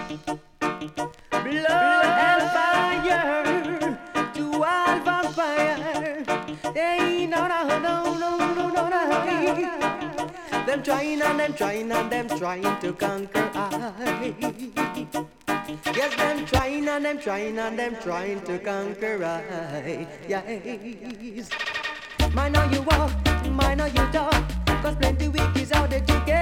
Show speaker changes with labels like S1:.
S1: Blood and fire to all vampire. Hey, no, no, no, no, no, no, no. Them trying and them trying and them trying to conquer I. Yes, them trying and them trying and them trying to conquer I. Yes. Mind how you walk, mind how you talk, 'cause plenty wicked's out there to get.